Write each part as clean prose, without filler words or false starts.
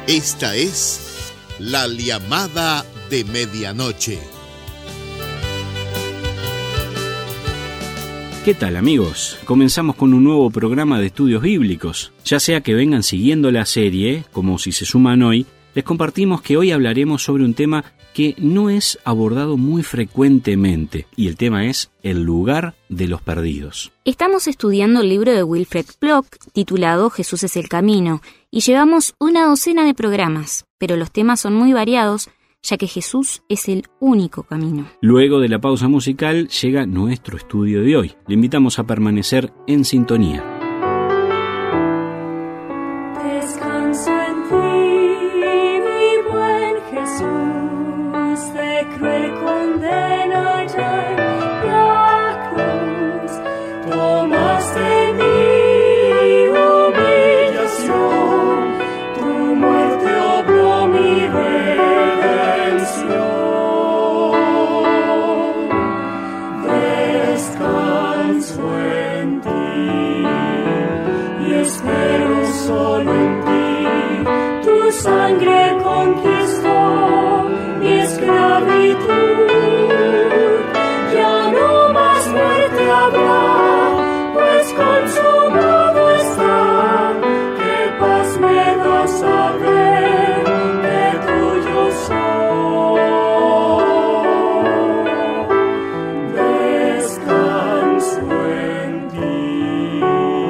Esta es la llamada de medianoche. ¿Qué tal, amigos? Comenzamos con un nuevo programa de estudios bíblicos. Ya sea que vengan siguiendo la serie, como si se suman hoy, les compartimos que hoy hablaremos sobre un tema que no es abordado muy frecuentemente, y el tema es el lugar de los perdidos. Estamos estudiando el libro de Wilfred Plock, titulado Jesús es el camino, y llevamos una docena de programas, pero los temas son muy variados, ya que Jesús es el único camino. Luego de la pausa musical llega nuestro estudio de hoy. Le invitamos a permanecer en sintonía. Descanso en ti, mi buen Jesús, de cruel condena ya en la cruz. Tomaste mi humillación, tu muerte obró mi redención. Descanso en ti y espero solo en ti. Tu sangre conquistó mi esclavitud. Ya no más muerte habrá, pues consumado está. Qué paz me da saber que tuyo soy. Descanso en ti.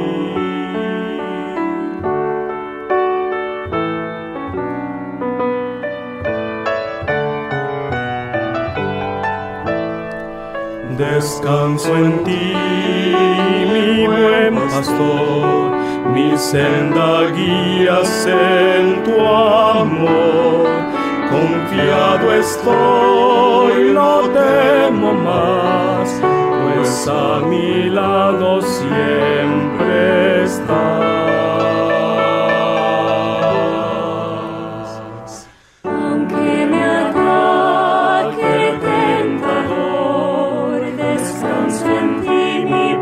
Descanso en ti, mi buen pastor, mi senda guías en tu amor. Confiado estoy, no temo más, pues a mi lado siempre estás. Aunque me ataque tentador, descanso en ti, mi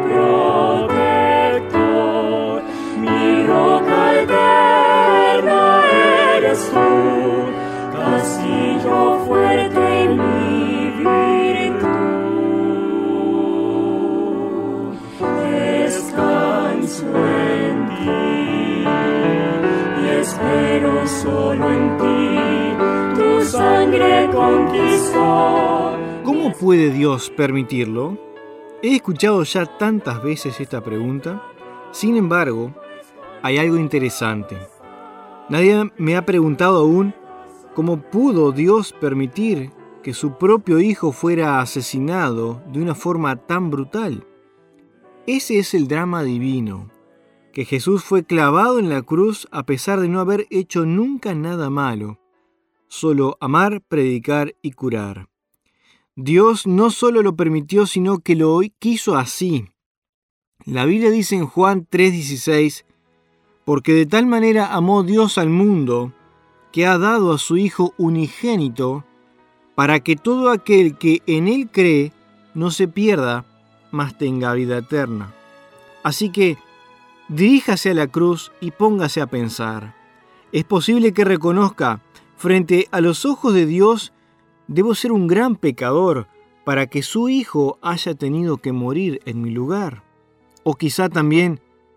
protector. Mi roca eterna eres tú, castillo fuerte en mi virtud. Descanso en ti y espero solo en ti. Tu sangre conquistó. ¿Cómo puede Dios permitirlo? He escuchado ya tantas veces esta pregunta. Sin embargo, hay algo interesante. Nadie me ha preguntado aún cómo pudo Dios permitir que su propio hijo fuera asesinado de una forma tan brutal. Ese es el drama divino, que Jesús fue clavado en la cruz a pesar de no haber hecho nunca nada malo, solo amar, predicar y curar. Dios no solo lo permitió, sino que lo quiso así. La Biblia dice en Juan 3:16, porque de tal manera amó Dios al mundo, que ha dado a su Hijo unigénito, para que todo aquel que en Él cree no se pierda, mas tenga vida eterna. Así que diríjase a la cruz y póngase a pensar. Es posible que reconozca, frente a los ojos de Dios, debo ser un gran pecador para que su Hijo haya tenido que morir en mi lugar. O quizá también,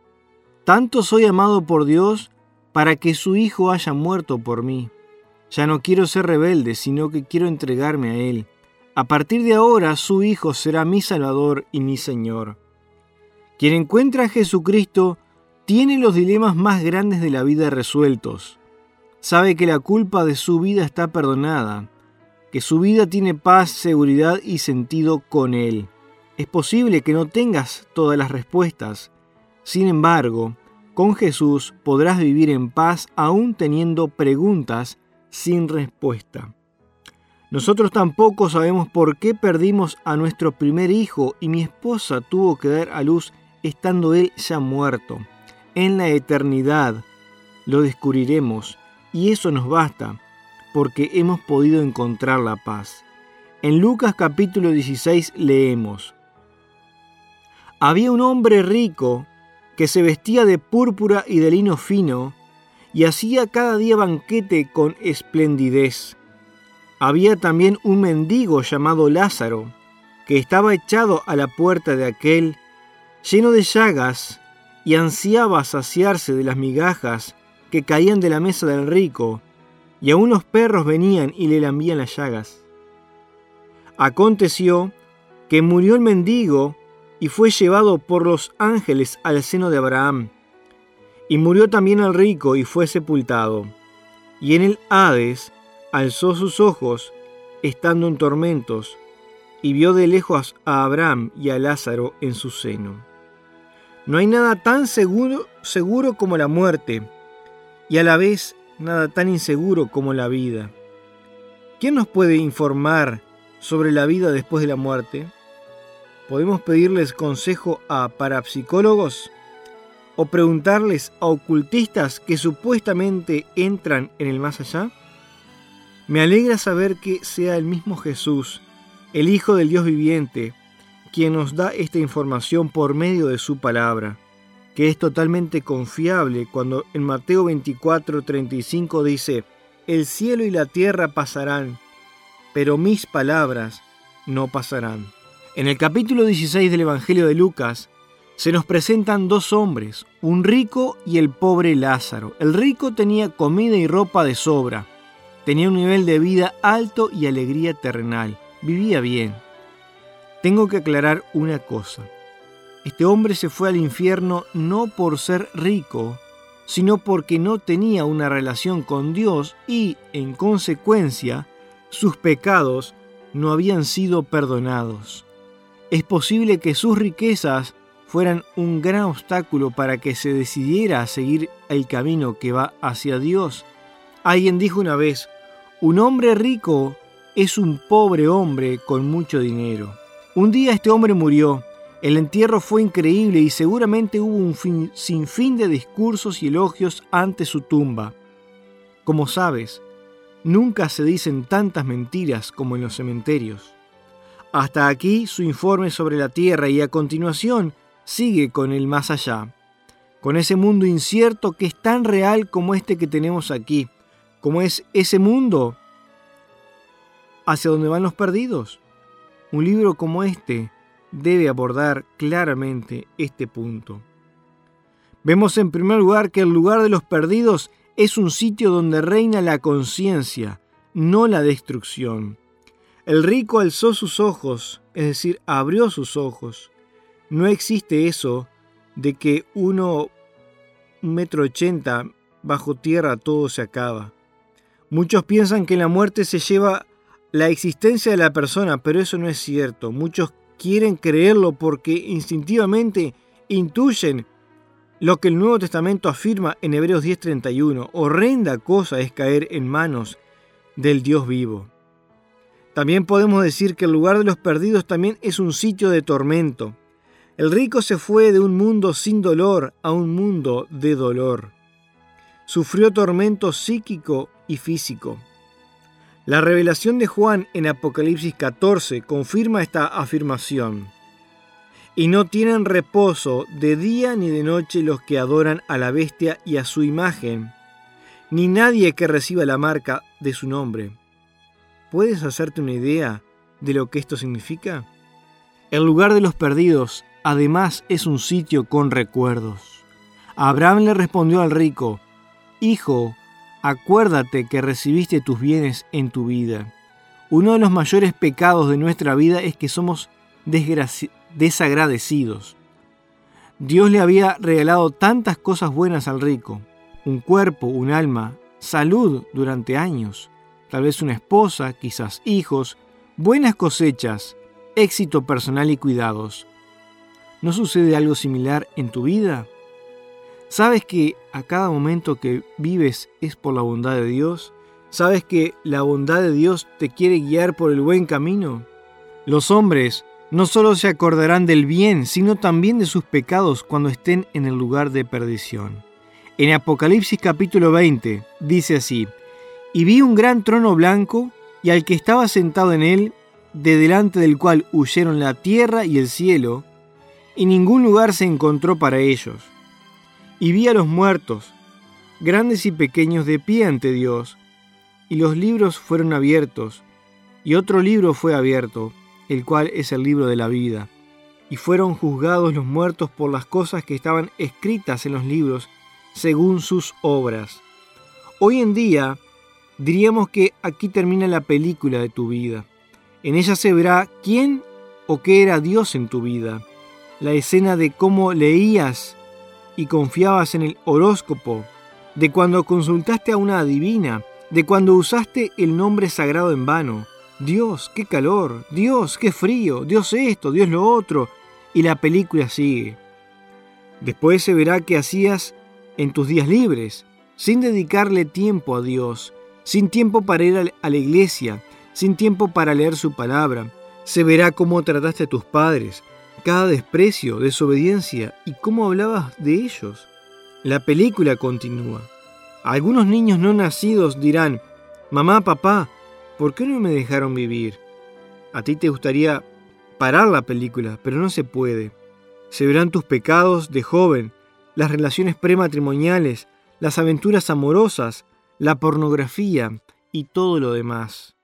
tanto soy amado por Dios para que su Hijo haya muerto por mí. Ya no quiero ser rebelde, sino que quiero entregarme a Él. A partir de ahora, su Hijo será mi Salvador y mi Señor. Quien encuentra a Jesucristo tiene los dilemas más grandes de la vida resueltos. Sabe que la culpa de su vida está perdonada, que su vida tiene paz, seguridad y sentido con Él. Es posible que no tengas todas las respuestas. Sin embargo, con Jesús podrás vivir en paz aún teniendo preguntas sin respuesta. Nosotros tampoco sabemos por qué perdimos a nuestro primer hijo y mi esposa tuvo que dar a luz estando él ya muerto. En la eternidad lo descubriremos y eso nos basta porque hemos podido encontrar la paz. En Lucas capítulo 16 leemos: Había un hombre rico que se vestía de púrpura y de lino fino y hacía cada día banquete con esplendidez. Había también un mendigo llamado Lázaro, que estaba echado a la puerta de aquel, lleno de llagas, y ansiaba saciarse de las migajas que caían de la mesa del rico, y aun los perros venían y le lambían las llagas. Aconteció que murió el mendigo y fue llevado por los ángeles al seno de Abraham. Y murió también el rico y fue sepultado. Y en el Hades alzó sus ojos, estando en tormentos, y vio de lejos a Abraham y a Lázaro en su seno. No hay nada tan seguro como la muerte, y a la vez nada tan inseguro como la vida. ¿Quién nos puede informar sobre la vida después de la muerte? ¿Podemos pedirles consejo a parapsicólogos o preguntarles a ocultistas que supuestamente entran en el más allá? Me alegra saber que sea el mismo Jesús, el Hijo del Dios viviente, quien nos da esta información por medio de su palabra, que es totalmente confiable cuando en Mateo 24:35 dice: «El cielo y la tierra pasarán, pero mis palabras no pasarán». En el capítulo 16 del Evangelio de Lucas se nos presentan dos hombres, un rico y el pobre Lázaro. El rico tenía comida y ropa de sobra, tenía un nivel de vida alto y alegría terrenal, vivía bien. Tengo que aclarar una cosa. Este hombre se fue al infierno no por ser rico, sino porque no tenía una relación con Dios y, en consecuencia, sus pecados no habían sido perdonados. Es posible que sus riquezas fueran un gran obstáculo para que se decidiera a seguir el camino que va hacia Dios. Alguien dijo una vez: un hombre rico es un pobre hombre con mucho dinero. Un día este hombre murió. El entierro fue increíble y seguramente hubo un sinfín de discursos y elogios ante su tumba. Como sabes, nunca se dicen tantas mentiras como en los cementerios. Hasta aquí su informe sobre la tierra y a continuación sigue con el más allá, con ese mundo incierto que es tan real como este que tenemos aquí, como es ese mundo hacia donde van los perdidos. Un libro como este debe abordar claramente este punto. Vemos en primer lugar que el lugar de los perdidos es un sitio donde reina la conciencia, no la destrucción. El rico alzó sus ojos, es decir, abrió sus ojos. No existe eso de que 1,80 m bajo tierra todo se acaba. Muchos piensan que la muerte se lleva la existencia de la persona, pero eso no es cierto. Muchos quieren creerlo porque instintivamente intuyen lo que el Nuevo Testamento afirma en Hebreos 10:31. Horrenda cosa es caer en manos del Dios vivo. También podemos decir que el lugar de los perdidos también es un sitio de tormento. El rico se fue de un mundo sin dolor a un mundo de dolor. Sufrió tormento psíquico y físico. La revelación de Juan en Apocalipsis 14 confirma esta afirmación. Y no tienen reposo de día ni de noche los que adoran a la bestia y a su imagen, ni nadie que reciba la marca de su nombre. ¿Puedes hacerte una idea de lo que esto significa? El lugar de los perdidos, además, es un sitio con recuerdos. Abraham le respondió al rico: «Hijo, acuérdate que recibiste tus bienes en tu vida». Uno de los mayores pecados de nuestra vida es que somos desagradecidos. Dios le había regalado tantas cosas buenas al rico: un cuerpo, un alma, salud durante años, tal vez una esposa, quizás hijos, buenas cosechas, éxito personal y cuidados. ¿No sucede algo similar en tu vida? ¿Sabes que a cada momento que vives es por la bondad de Dios? ¿Sabes que la bondad de Dios te quiere guiar por el buen camino? Los hombres no solo se acordarán del bien, sino también de sus pecados cuando estén en el lugar de perdición. En Apocalipsis capítulo 20 dice así: «Y vi un gran trono blanco, y al que estaba sentado en él, de delante del cual huyeron la tierra y el cielo, y ningún lugar se encontró para ellos. Y vi a los muertos, grandes y pequeños, de pie ante Dios. Y los libros fueron abiertos, y otro libro fue abierto, el cual es el libro de la vida. Y fueron juzgados los muertos por las cosas que estaban escritas en los libros, según sus obras. Hoy en día, diríamos que aquí termina la película de tu vida. En ella se verá quién o qué era Dios en tu vida. La escena de cómo leías y confiabas en el horóscopo, de cuando consultaste a una adivina, de cuando usaste el nombre sagrado en vano. Dios, qué calor, Dios, qué frío, Dios esto, Dios lo otro, y la película sigue. Después se verá qué hacías en tus días libres, sin dedicarle tiempo a Dios, sin tiempo para ir a la iglesia, sin tiempo para leer su palabra. Se verá cómo trataste a tus padres, cada desprecio, desobediencia y cómo hablabas de ellos. La película continúa. Algunos niños no nacidos dirán: mamá, papá, ¿por qué no me dejaron vivir? A ti te gustaría parar la película, pero no se puede. Se verán tus pecados de joven, las relaciones prematrimoniales, las aventuras amorosas, la pornografía y todo lo demás.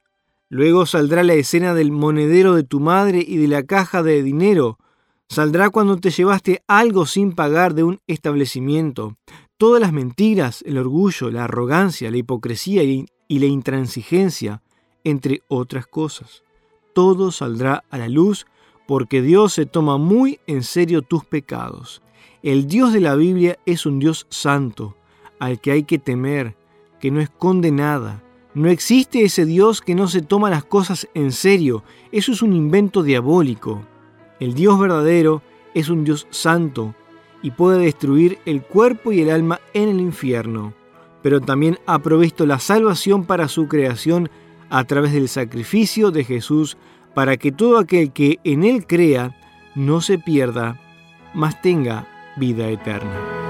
Luego saldrá la escena del monedero de tu madre y de la caja de dinero. Saldrá cuando te llevaste algo sin pagar de un establecimiento. Todas las mentiras, el orgullo, la arrogancia, la hipocresía y la intransigencia, entre otras cosas. Todo saldrá a la luz porque Dios se toma muy en serio tus pecados. El Dios de la Biblia es un Dios santo, al que hay que temer, que no esconde nada. No existe ese Dios que no se toma las cosas en serio. Eso es un invento diabólico. El Dios verdadero es un Dios santo y puede destruir el cuerpo y el alma en el infierno, pero también ha provisto la salvación para su creación a través del sacrificio de Jesús, para que todo aquel que en Él crea no se pierda, mas tenga vida eterna.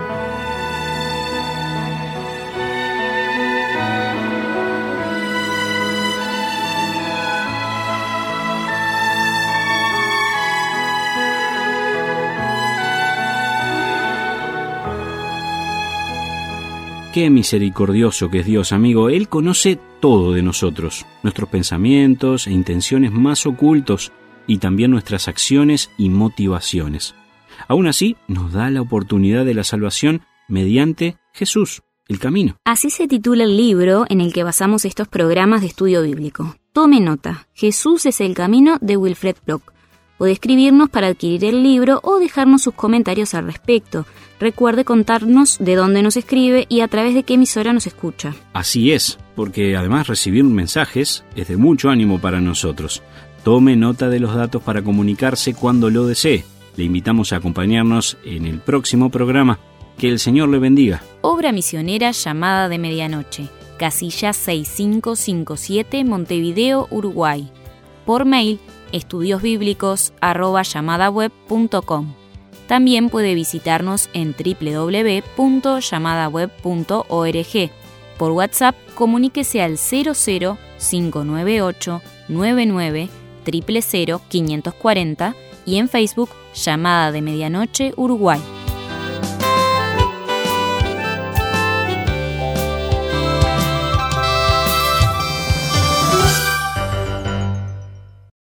Qué misericordioso que es Dios, amigo. Él conoce todo de nosotros, nuestros pensamientos e intenciones más ocultos y también nuestras acciones y motivaciones. Aún así, nos da la oportunidad de la salvación mediante Jesús, el camino. Así se titula el libro en el que basamos estos programas de estudio bíblico. Tome nota, Jesús es el camino, de Wilfred Block. Puede escribirnos para adquirir el libro o dejarnos sus comentarios al respecto. Recuerde contarnos de dónde nos escribe y a través de qué emisora nos escucha. Así es, porque además recibir mensajes es de mucho ánimo para nosotros. Tome nota de los datos para comunicarse cuando lo desee. Le invitamos a acompañarnos en el próximo programa. Que el Señor le bendiga. Obra misionera Llamada de Medianoche, casilla 6557, Montevideo, Uruguay. Por mail, estudiosbiblicos@llamadaweb.com. También puede visitarnos en www.llamadaweb.org. Por WhatsApp, comuníquese al 00-598 99 000 540 y en Facebook, Llamada de Medianoche, Uruguay.